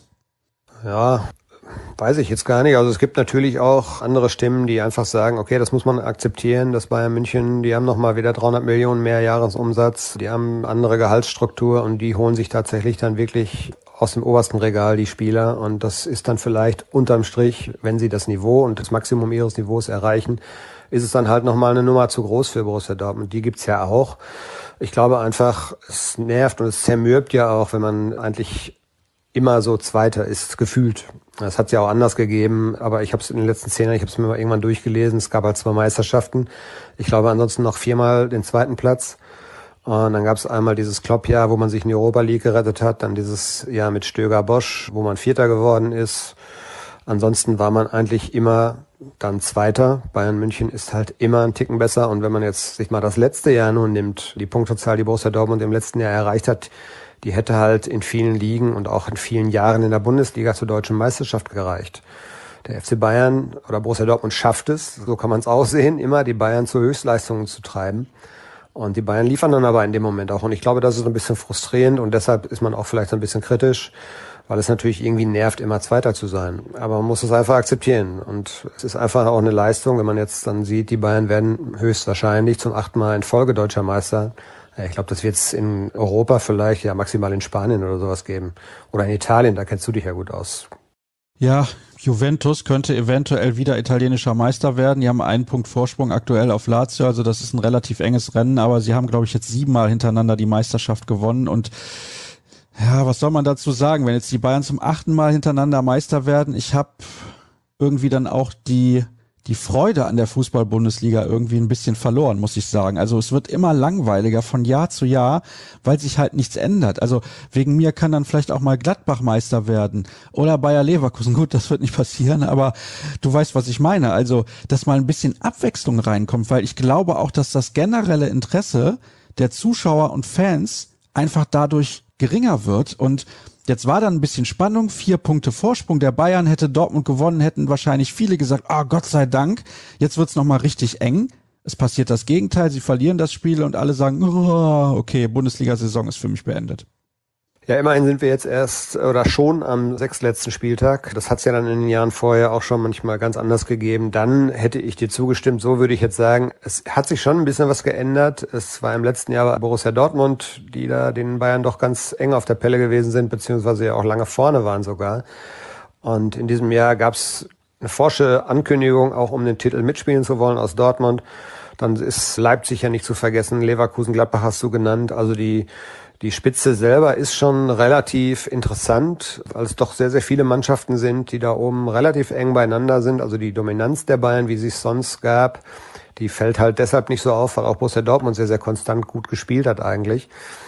Ja, weiß ich jetzt gar nicht. Also es gibt natürlich auch andere Stimmen, die einfach sagen, okay, das muss man akzeptieren, dass Bayern München, die haben nochmal wieder dreihundert Millionen mehr Jahresumsatz, die haben andere Gehaltsstruktur und die holen sich tatsächlich dann wirklich aus dem obersten Regal die Spieler und das ist dann vielleicht unterm Strich, wenn sie das Niveau und das Maximum ihres Niveaus erreichen, ist es dann halt nochmal eine Nummer zu groß für Borussia Dortmund. Die gibt's ja auch. Ich glaube einfach, es nervt und es zermürbt ja auch, wenn man eigentlich immer so Zweiter ist, gefühlt. Das hat es ja auch anders gegeben, aber ich habe es in den letzten zehn Jahren, ich habe es mir mal irgendwann durchgelesen, es gab halt zwei Meisterschaften. Ich glaube ansonsten noch viermal den zweiten Platz. Und dann gab es einmal dieses Klopp-Jahr, wo man sich in die Europa League gerettet hat, dann dieses Jahr mit Stöger Bosch, wo man Vierter geworden ist. Ansonsten war man eigentlich immer dann Zweiter. Bayern München ist halt immer einen Ticken besser. Und wenn man jetzt sich mal das letzte Jahr nun nimmt, die Punktezahl, die Borussia Dortmund im letzten Jahr erreicht hat, die hätte halt in vielen Ligen und auch in vielen Jahren in der Bundesliga zur deutschen Meisterschaft gereicht. Der F C Bayern oder Borussia Dortmund schafft es, so kann man es auch sehen, immer die Bayern zu Höchstleistungen zu treiben. Und die Bayern liefern dann aber in dem Moment auch. Und ich glaube, das ist ein bisschen frustrierend und deshalb ist man auch vielleicht ein bisschen kritisch, weil es natürlich irgendwie nervt, immer Zweiter zu sein. Aber man muss es einfach akzeptieren. Und es ist einfach auch eine Leistung, wenn man jetzt dann sieht, die Bayern werden höchstwahrscheinlich zum achten Mal in Folge deutscher Meister. Ich glaube, das wird es in Europa vielleicht, ja maximal in Spanien oder sowas geben. Oder in Italien, da kennst du dich ja gut aus. Ja, Juventus könnte eventuell wieder italienischer Meister werden. Die haben einen Punkt Vorsprung aktuell auf Lazio, also das ist ein relativ enges Rennen, aber sie haben, glaube ich, jetzt siebenmal hintereinander die Meisterschaft gewonnen und ja, was soll man dazu sagen, wenn jetzt die Bayern zum achten Mal hintereinander Meister werden? Ich habe irgendwie dann auch die die Freude an der Fußball-Bundesliga irgendwie ein bisschen verloren, muss ich sagen. Also es wird immer langweiliger von Jahr zu Jahr, weil sich halt nichts ändert. Also wegen mir kann dann vielleicht auch mal Gladbach Meister werden oder Bayer Leverkusen. Gut, das wird nicht passieren, aber du weißt, was ich meine. Also, dass mal ein bisschen Abwechslung reinkommt, weil ich glaube auch, dass das generelle Interesse der Zuschauer und Fans einfach dadurch geringer wird und jetzt war dann ein bisschen Spannung, vier Punkte Vorsprung der Bayern, hätte Dortmund gewonnen, hätten wahrscheinlich viele gesagt, ah, Gott sei Dank, jetzt wird's nochmal richtig eng. Es passiert das Gegenteil, sie verlieren das Spiel und alle sagen, oh, okay, Bundesliga-Saison ist für mich beendet. Ja, immerhin sind wir jetzt erst oder schon am sechstletzten Spieltag. Das hat es ja dann in den Jahren vorher auch schon manchmal ganz anders gegeben. Dann hätte ich dir zugestimmt, so würde ich jetzt sagen, es hat sich schon ein bisschen was geändert. Es war im letzten Jahr Borussia Dortmund, die da den Bayern doch ganz eng auf der Pelle gewesen sind, beziehungsweise ja auch lange vorne waren sogar. Und in diesem Jahr gab es eine forsche Ankündigung, auch um den Titel mitspielen zu wollen aus Dortmund. Dann ist Leipzig ja nicht zu vergessen, Leverkusen, Gladbach hast du genannt, also die Die Spitze selber ist schon relativ interessant, weil es doch sehr, sehr viele Mannschaften sind, die da oben relativ eng beieinander sind. Also die Dominanz der Bayern, wie sie es sonst gab, die fällt halt deshalb nicht so auf, weil auch Borussia Dortmund sehr, sehr konstant gut gespielt hat eigentlich.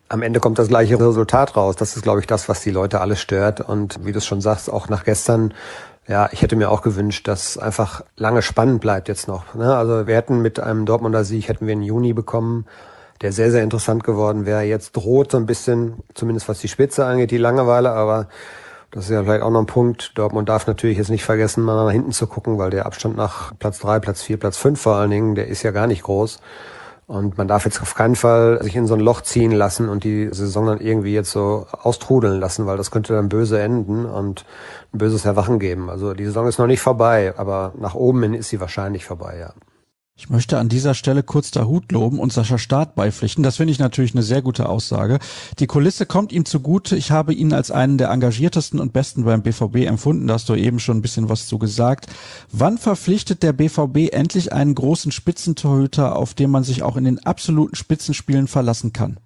am Ende kommt das gleiche Resultat raus. Das ist, glaube ich, das, was die Leute alle stört. Und wie du es schon sagst, auch nach gestern, ja, ich hätte mir auch gewünscht, dass einfach lange spannend bleibt jetzt noch. Ne? Also wir hätten mit einem Dortmunder Sieg, hätten wir einen Juni bekommen, der sehr, sehr interessant geworden wäre. Jetzt droht so ein bisschen, zumindest was die Spitze angeht, die Langeweile, aber das ist ja vielleicht auch noch ein Punkt. Dortmund darf natürlich jetzt nicht vergessen, mal nach hinten zu gucken, weil der Abstand nach Platz drei, Platz vier, Platz fünf vor allen Dingen, der ist ja gar nicht groß. Und man darf jetzt auf keinen Fall sich in so ein Loch ziehen lassen und die Saison dann irgendwie jetzt so austrudeln lassen, weil das könnte dann böse enden und ein böses Erwachen geben. Also die Saison ist noch nicht vorbei, aber nach oben hin ist sie wahrscheinlich vorbei, ja. Ich möchte an dieser Stelle kurz der Hut loben und Sascha Staat beipflichten. Das finde ich natürlich eine sehr gute Aussage. Die Kulisse kommt ihm zugute. Ich habe ihn als einen der engagiertesten und besten beim B V B empfunden. Da hast du eben schon ein bisschen was zu gesagt. Wann verpflichtet der B V B endlich einen großen Spitzentorhüter, auf den man sich auch in den absoluten Spitzenspielen verlassen kann?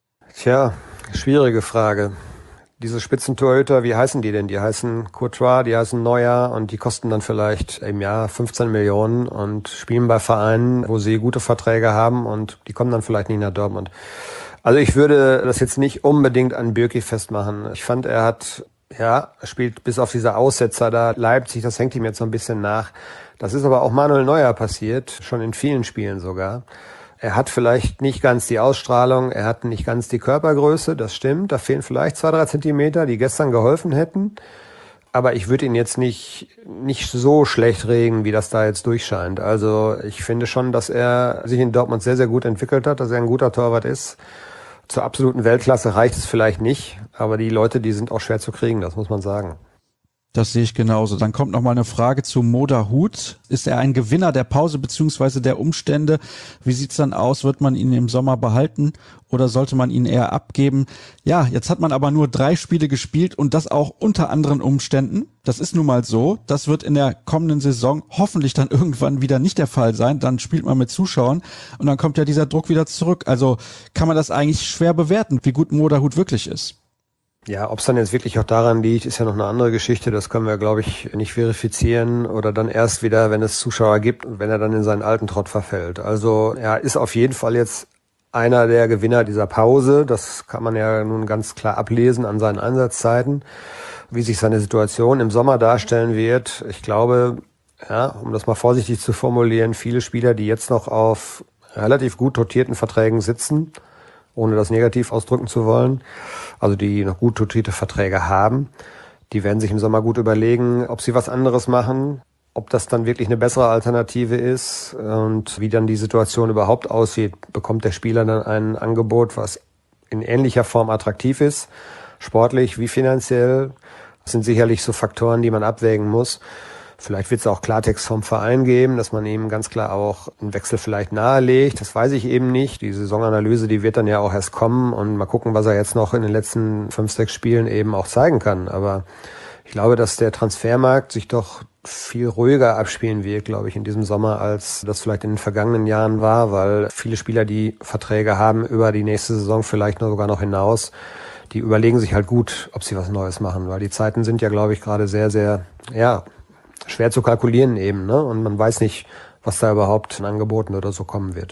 Tja, schwierige Frage. Diese Spitzentorhüter, wie heißen die denn? Die heißen Courtois, die heißen Neuer und die kosten dann vielleicht im Jahr fünfzehn Millionen und spielen bei Vereinen, wo sie gute Verträge haben und die kommen dann vielleicht nicht nach Dortmund. Also ich würde das jetzt nicht unbedingt an Bürki festmachen. Ich fand, er hat, ja, spielt bis auf diese Aussetzer da Leipzig, das hängt ihm jetzt so ein bisschen nach. Das ist aber auch Manuel Neuer passiert, schon in vielen Spielen sogar. Er hat vielleicht nicht ganz die Ausstrahlung, er hat nicht ganz die Körpergröße, das stimmt. Da fehlen vielleicht zwei, drei Zentimeter, die gestern geholfen hätten. Aber ich würde ihn jetzt nicht nicht so schlecht reden, wie das da jetzt durchscheint. Also ich finde schon, dass er sich in Dortmund sehr, sehr gut entwickelt hat, dass er ein guter Torwart ist. Zur absoluten Weltklasse reicht es vielleicht nicht, aber die Leute, die sind auch schwer zu kriegen, das muss man sagen. Das sehe ich genauso. Dann kommt noch mal eine Frage zu Moderhut. Ist er ein Gewinner der Pause beziehungsweise der Umstände? Wie sieht's dann aus? Wird man ihn im Sommer behalten oder sollte man ihn eher abgeben? Ja, jetzt hat man aber nur drei Spiele gespielt und das auch unter anderen Umständen. Das ist nun mal so. Das wird in der kommenden Saison hoffentlich dann irgendwann wieder nicht der Fall sein. Dann spielt man mit Zuschauern und dann kommt ja dieser Druck wieder zurück. Also kann man das eigentlich schwer bewerten, wie gut Moderhut wirklich ist. Ja, ob es dann jetzt wirklich auch daran liegt, ist ja noch eine andere Geschichte. Das können wir, glaube ich, nicht verifizieren oder dann erst wieder, wenn es Zuschauer gibt und wenn er dann in seinen alten Trott verfällt. Also er ist auf jeden Fall jetzt einer der Gewinner dieser Pause. Das kann man ja nun ganz klar ablesen an seinen Einsatzzeiten, wie sich seine Situation im Sommer darstellen wird. Ich glaube, ja, um das mal vorsichtig zu formulieren, viele Spieler, die jetzt noch auf relativ gut dotierten Verträgen sitzen, ohne das negativ ausdrücken zu wollen, also die noch gut dotierte Verträge haben, die werden sich im Sommer gut überlegen, ob sie was anderes machen, ob das dann wirklich eine bessere Alternative ist und wie dann die Situation überhaupt aussieht. Bekommt der Spieler dann ein Angebot, was in ähnlicher Form attraktiv ist, sportlich wie finanziell? Das sind sicherlich so Faktoren, die man abwägen muss. Vielleicht wird es auch Klartext vom Verein geben, dass man ihm ganz klar auch einen Wechsel vielleicht nahelegt. Das weiß ich eben nicht. Die Saisonanalyse, die wird dann ja auch erst kommen und mal gucken, was er jetzt noch in den letzten fünf, sechs Spielen eben auch zeigen kann. Aber ich glaube, dass der Transfermarkt sich doch viel ruhiger abspielen wird, glaube ich, in diesem Sommer, als das vielleicht in den vergangenen Jahren war, weil viele Spieler, die Verträge haben über die nächste Saison, vielleicht noch sogar noch hinaus, die überlegen sich halt gut, ob sie was Neues machen, weil die Zeiten sind ja, glaube ich, gerade sehr, sehr, ja, schwer zu kalkulieren eben, ne? Und man weiß nicht, was da überhaupt an Angeboten oder so kommen wird.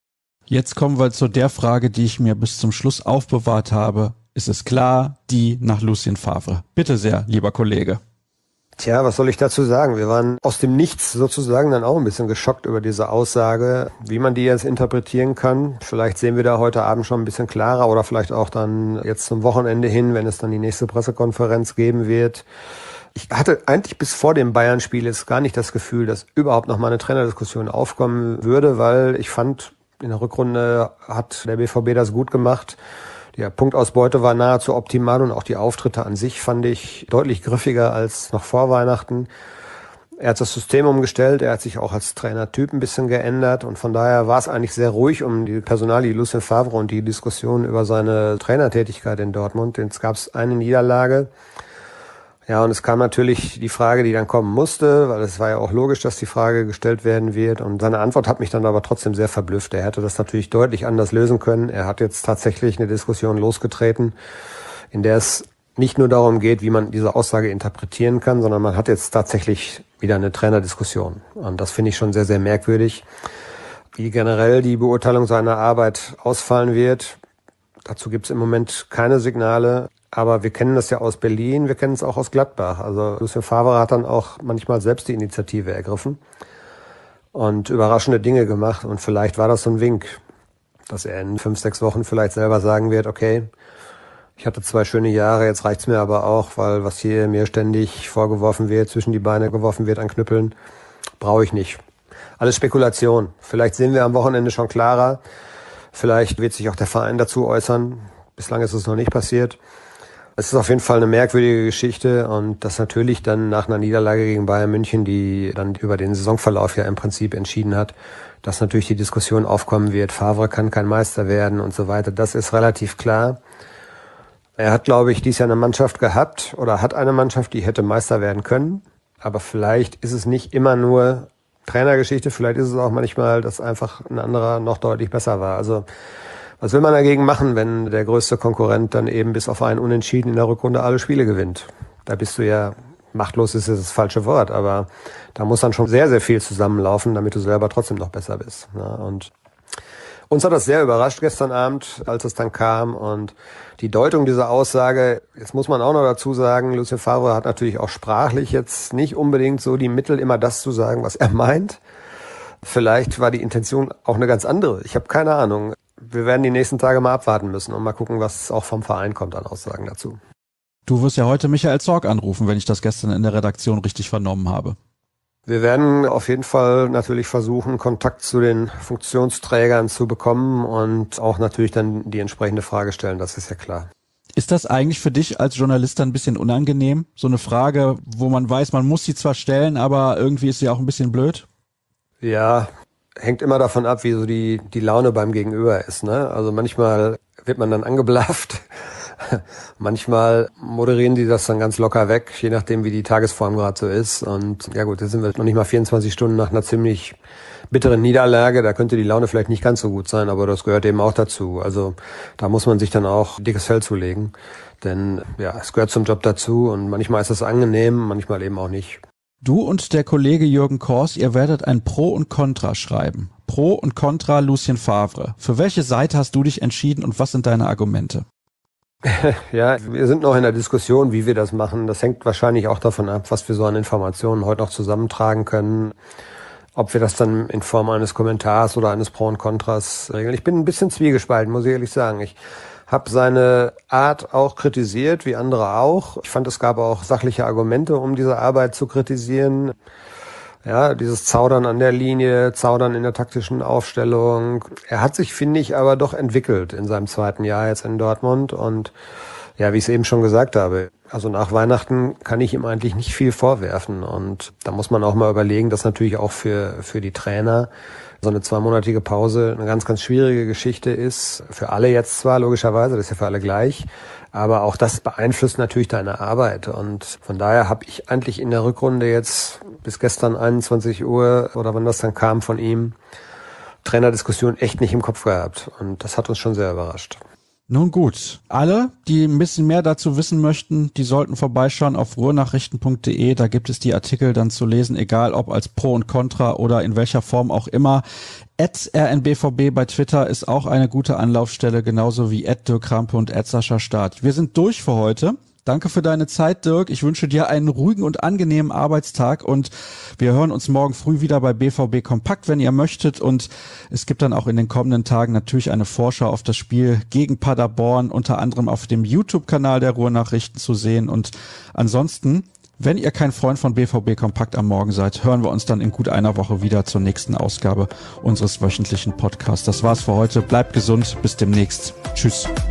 Jetzt kommen wir zu der Frage, die ich mir bis zum Schluss aufbewahrt habe. Ist es klar, die nach Lucien Favre? Bitte sehr, lieber Kollege. Tja, was soll ich dazu sagen? Wir waren aus dem Nichts sozusagen dann auch ein bisschen geschockt über diese Aussage, wie man die jetzt interpretieren kann. Vielleicht sehen wir da heute Abend schon ein bisschen klarer oder vielleicht auch dann jetzt zum Wochenende hin, wenn es dann die nächste Pressekonferenz geben wird. Ich hatte eigentlich bis vor dem Bayern-Spiel jetzt gar nicht das Gefühl, dass überhaupt noch mal eine Trainerdiskussion aufkommen würde, weil ich fand, in der Rückrunde hat der B V B das gut gemacht. Die Punktausbeute war nahezu optimal und auch die Auftritte an sich fand ich deutlich griffiger als noch vor Weihnachten. Er hat das System umgestellt, er hat sich auch als Trainertyp ein bisschen geändert und von daher war es eigentlich sehr ruhig um die Personalie Lucien Favre und die Diskussion über seine Trainertätigkeit in Dortmund. Jetzt gab es eine Niederlage. Ja, und es kam natürlich die Frage, die dann kommen musste, weil es war ja auch logisch, dass die Frage gestellt werden wird. Und seine Antwort hat mich dann aber trotzdem sehr verblüfft. Er hätte das natürlich deutlich anders lösen können. Er hat jetzt tatsächlich eine Diskussion losgetreten, in der es nicht nur darum geht, wie man diese Aussage interpretieren kann, sondern man hat jetzt tatsächlich wieder eine Trainerdiskussion. Und das finde ich schon sehr, sehr merkwürdig. Wie generell die Beurteilung seiner Arbeit ausfallen wird, Dazu gibt es im Moment keine Signale. Aber wir kennen das ja aus Berlin, wir kennen es auch aus Gladbach. Also Lucien Favre hat dann auch manchmal selbst die Initiative ergriffen und überraschende Dinge gemacht. Und vielleicht war das so ein Wink, dass er in fünf, sechs Wochen vielleicht selber sagen wird, okay, ich hatte zwei schöne Jahre, jetzt reicht's mir aber auch, weil was hier mir ständig vorgeworfen wird, zwischen die Beine geworfen wird an Knüppeln, brauche ich nicht. Alles Spekulation. Vielleicht sehen wir am Wochenende schon klarer. Vielleicht wird sich auch der Verein dazu äußern. Bislang ist es noch nicht passiert. Es ist auf jeden Fall eine merkwürdige Geschichte und das natürlich dann nach einer Niederlage gegen Bayern München, die dann über den Saisonverlauf ja im Prinzip entschieden hat, dass natürlich die Diskussion aufkommen wird, Favre kann kein Meister werden und so weiter. Das ist relativ klar. Er hat, glaube ich, dieses Jahr eine Mannschaft gehabt oder hat eine Mannschaft, die hätte Meister werden können. Aber vielleicht ist es nicht immer nur Trainergeschichte, vielleicht ist es auch manchmal, dass einfach ein anderer noch deutlich besser war. Also was will man dagegen machen, wenn der größte Konkurrent dann eben bis auf einen Unentschieden in der Rückrunde alle Spiele gewinnt? Da bist du ja, machtlos ist das falsche Wort, aber da muss dann schon sehr, sehr viel zusammenlaufen, damit du selber trotzdem noch besser bist. Ja, und uns hat das sehr überrascht gestern Abend, als es dann kam und die Deutung dieser Aussage, jetzt muss man auch noch dazu sagen, Lucien Favre hat natürlich auch sprachlich jetzt nicht unbedingt so die Mittel, immer das zu sagen, was er meint. Vielleicht war die Intention auch eine ganz andere. Ich habe keine Ahnung. Wir werden die nächsten Tage mal abwarten müssen und mal gucken, was auch vom Verein kommt an Aussagen dazu. Du wirst ja heute Michael Zorc anrufen, wenn ich das gestern in der Redaktion richtig vernommen habe. Wir werden auf jeden Fall natürlich versuchen, Kontakt zu den Funktionsträgern zu bekommen und auch natürlich dann die entsprechende Frage stellen, das ist ja klar. Ist das eigentlich für dich als Journalist dann ein bisschen unangenehm? So eine Frage, wo man weiß, man muss sie zwar stellen, aber irgendwie ist sie auch ein bisschen blöd? Ja, hängt immer davon ab, wie so die, die Laune beim Gegenüber ist, ne? Also manchmal wird man dann angeblafft. Manchmal moderieren die das dann ganz locker weg, je nachdem, wie die Tagesform gerade so ist. Und ja gut, jetzt sind wir noch nicht mal vierundzwanzig Stunden nach einer ziemlich bitteren Niederlage. Da könnte die Laune vielleicht nicht ganz so gut sein, aber das gehört eben auch dazu. Also da muss man sich dann auch dickes Fell zulegen. Denn ja, es gehört zum Job dazu und manchmal ist es angenehm, manchmal eben auch nicht. Du und der Kollege Jürgen Kors, ihr werdet ein Pro und Contra schreiben. Pro und Contra Lucien Favre. Für welche Seite hast du dich entschieden und was sind deine Argumente? Ja, wir sind noch in der Diskussion, wie wir das machen. Das hängt wahrscheinlich auch davon ab, was wir so an Informationen heute noch zusammentragen können. Ob wir das dann in Form eines Kommentars oder eines Pro und Kontras regeln. Ich bin ein bisschen zwiegespalten, muss ich ehrlich sagen. Ich habe seine Art auch kritisiert, wie andere auch. Ich fand, es gab auch sachliche Argumente, um diese Arbeit zu kritisieren. Ja, dieses Zaudern an der Linie, Zaudern in der taktischen Aufstellung. Er hat sich, finde ich, aber doch entwickelt in seinem zweiten Jahr jetzt in Dortmund. Und ja, wie ich es eben schon gesagt habe, also nach Weihnachten kann ich ihm eigentlich nicht viel vorwerfen. Und da muss man auch mal überlegen, dass natürlich auch für für die Trainer so eine zweimonatige Pause eine ganz, ganz schwierige Geschichte ist. Für alle jetzt zwar, logischerweise, das ist ja für alle gleich. Aber auch das beeinflusst natürlich deine Arbeit. Und von daher habe ich eigentlich in der Rückrunde jetzt bis gestern einundzwanzig Uhr oder wann das dann kam von ihm, Trainerdiskussion echt nicht im Kopf gehabt. Und das hat uns schon sehr überrascht. Nun gut, alle, die ein bisschen mehr dazu wissen möchten, die sollten vorbeischauen auf ruhrnachrichten punkt de. Da gibt es die Artikel dann zu lesen, egal ob als Pro und Contra oder in welcher Form auch immer. at R N B V B bei Twitter ist auch eine gute Anlaufstelle, genauso wie at Dirk Krampe und at Sascha Staat. Wir sind durch für heute. Danke für deine Zeit, Dirk. Ich wünsche dir einen ruhigen und angenehmen Arbeitstag und wir hören uns morgen früh wieder bei B V B Kompakt, wenn ihr möchtet. Und es gibt dann auch in den kommenden Tagen natürlich eine Vorschau auf das Spiel gegen Paderborn, unter anderem auf dem YouTube-Kanal der Ruhrnachrichten zu sehen. Und ansonsten, wenn ihr kein Freund von B V B Kompakt am Morgen seid, hören wir uns dann in gut einer Woche wieder zur nächsten Ausgabe unseres wöchentlichen Podcasts. Das war's für heute. Bleibt gesund. Bis demnächst. Tschüss.